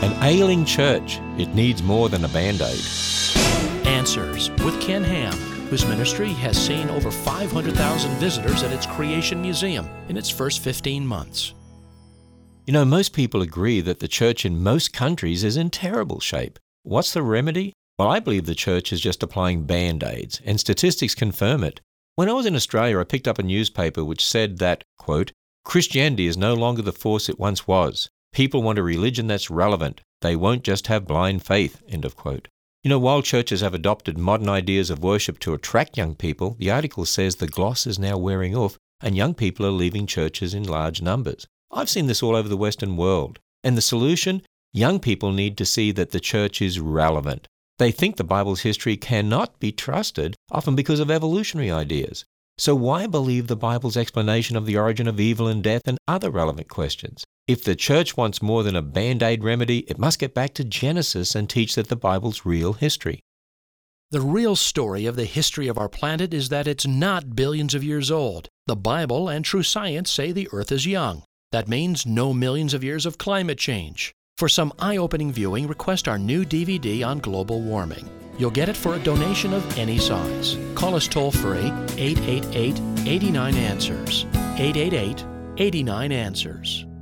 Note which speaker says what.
Speaker 1: An ailing church, it needs more than a Band-Aid.
Speaker 2: Answers with Ken Ham, whose ministry has seen over 500,000 visitors at its Creation Museum in its first 15 months.
Speaker 1: You know, most people agree that the church in most countries is in terrible shape. What's the remedy? Well, I believe the church is just applying Band-Aids, and statistics confirm it. When I was in Australia, I picked up a newspaper which said that, quote, Christianity is no longer the force it once was. People want a religion that's relevant. They won't just have blind faith, end of quote. You know, while churches have adopted modern ideas of worship to attract young people, the article says the gloss is now wearing off and young people are leaving churches in large numbers. I've seen this all over the Western world. And the solution? Young people need to see that the church is relevant. They think the Bible's history cannot be trusted, often because of evolutionary ideas. So why believe the Bible's explanation of the origin of evil and death and other relevant questions? If the church wants more than a Band-Aid remedy, it must get back to Genesis and teach that the Bible's real history.
Speaker 2: The real story of the history of our planet is that it's not billions of years old. The Bible and true science say the Earth is young. That means no millions of years of climate change. For some eye-opening viewing, request our new DVD on global warming. You'll get it for a donation of any size. Call us toll-free, 888-89-ANSWERS. 888-89-ANSWERS.